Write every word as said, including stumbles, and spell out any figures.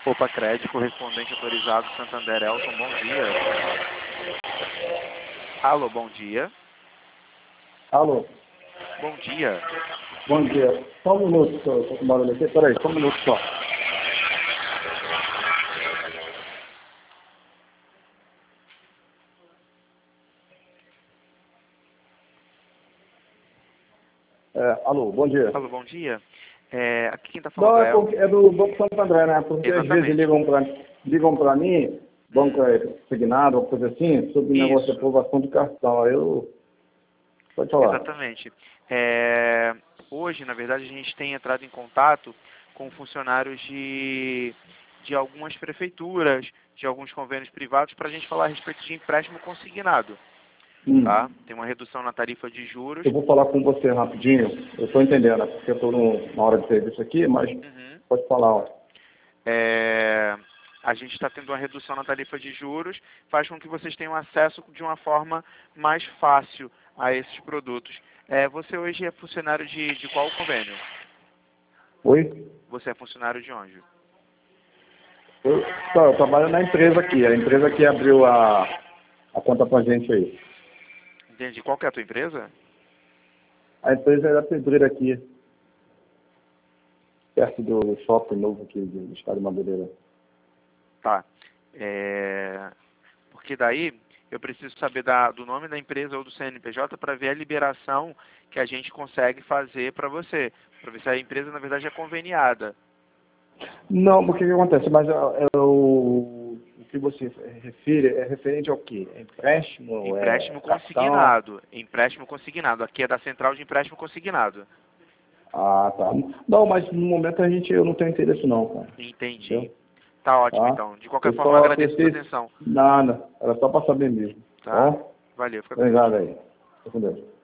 Opa Crédito, correspondente autorizado Santander Elton, bom dia. Alô, bom dia. Alô, Bom dia. bom dia. Só um minuto, só, estou com barulho aqui. Peraí, só um minuto só. É, alô, bom dia. Alô, bom dia. É, aqui quem está falando Não, é, é porque, é do Banco Santo André, né? Porque às Exatamente. vezes ligam para ligam para mim, banco Hum. é, signado, uma coisa assim, sobre negócio de Isso. aprovação de cartão. Aí eu... Pode falar. Exatamente. É, hoje, na verdade, a gente tem entrado em contato com funcionários de, de algumas prefeituras, de alguns convênios privados, para a gente falar a respeito de empréstimo consignado. Hum. Tá? Tem uma redução na tarifa de juros. Eu vou falar com você rapidinho. Eu estou entendendo, né? Porque eu estou na hora de serviço aqui, mas Uhum. pode falar. Ó. É, a gente está tendo uma redução na tarifa de juros, faz com que vocês tenham acesso de uma forma mais fácil a esses produtos. É, você hoje é funcionário de, de qual convênio? Oi? Você é funcionário de onde? Eu, tá, eu trabalho na empresa aqui. A empresa que abriu a, a conta pra gente aí. Entendi. Qual que é a tua empresa? A empresa é da Pedreira aqui, perto do shopping novo aqui do estado de Madureira. Tá. É, porque daí eu preciso saber da, do nome da empresa ou do C N P J para ver a liberação que a gente consegue fazer para você. Para ver se a empresa, na verdade, é conveniada. Não, porque o que acontece? Mas é, é o, o que você refere é referente ao quê? É empréstimo? Empréstimo É cartão? consignado. Empréstimo consignado. Aqui é da central de empréstimo consignado. Ah, tá. Não, mas no momento a gente, eu não tenho interesse não, cara. Entendi. Entendeu? Tá ótimo, Tá? então. De qualquer Eu forma, eu só agradeço a sua pensei... atenção. Nada, era só para saber mesmo. Tá? Tá? Valeu, fica com Deus. Obrigado aí. Fica com Deus.